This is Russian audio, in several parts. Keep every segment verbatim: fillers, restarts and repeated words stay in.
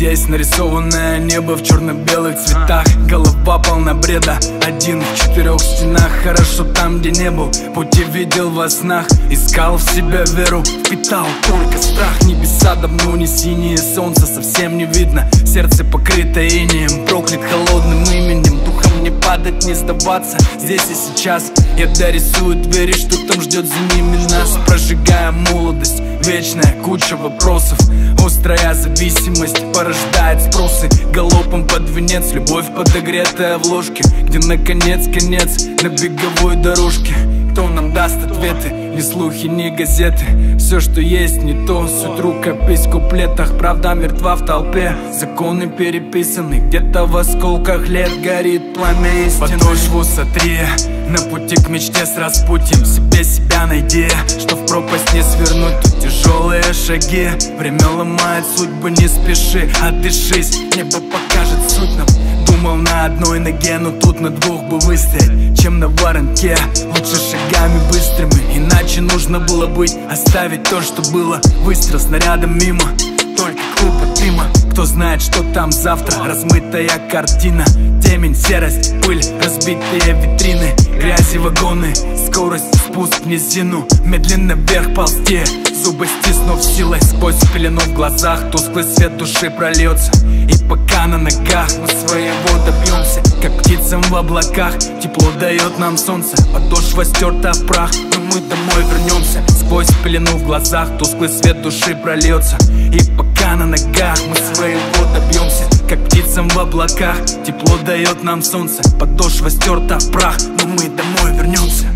здесь нарисованное небо в черно-белых цветах. Голова полна бреда, один в четырех стенах. Хорошо там, где не был, пути видел во снах. Искал в себя веру, впитал только страх. Небеса давно не синие, солнца совсем не видно. Сердце покрыто инеем, проклят холодным именем. Духом не падать, не сдаваться здесь и сейчас. Я дорисую двери, что там ждет за ними нас. Прожигая молодость, вечная куча вопросов. Острая зависимость порождает спросы. Галопом под венец, любовь подогретая в ложке, где наконец конец на беговой дорожке. Кто нам даст ответы? Ни слухи, ни газеты. Все, что есть, не то. Суть рукопись в куплетах. Правда мертва в толпе. Законы переписаны. Где-то в осколках лет горит пламя истины. Подошву сотри, на пути к мечте с распутьем. Себе себя найди, что в пропасть не свернуть. Тут тяжелые шаги. Время ломает судьбы, не спеши, отдышись. Небо покажет суть нам. Думал на одной ноге, но тут на двух бы выстоять, чем на воронке. Лучше шагами быстрыми, иначе нужно было быть. Оставить то, что было. Выстрел снарядом мимо, только клуб от дыма. Кто знает, что там завтра. Размытая картина, темень, серость, пыль, разбитые витрины, грязи вагоны, скорость, спуск в низину. Медленно вверх ползти, зубы стиснув силой. Сквозь пелену в глазах тусклый свет души прольется. И пока на ногах мы своего добьемся, как птицам в облаках. Тепло дает нам солнце, подошва стерта в прах, но мы домой вернемся. Сквозь пелену в глазах тусклый свет души прольется. И пока на ногах мы своего добьемся, как птицам в облаках. Тепло дает нам солнце, подошва стерта в прах, но мы домой вернемся.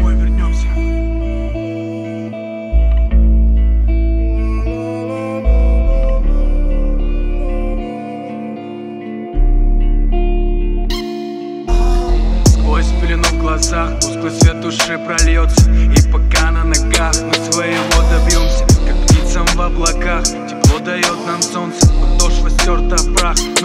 В глазах тусклый свет души прольется. И пока на ногах мы своего добьемся, как птицам в облаках. Тепло дает нам солнце, подошва стерта в прах.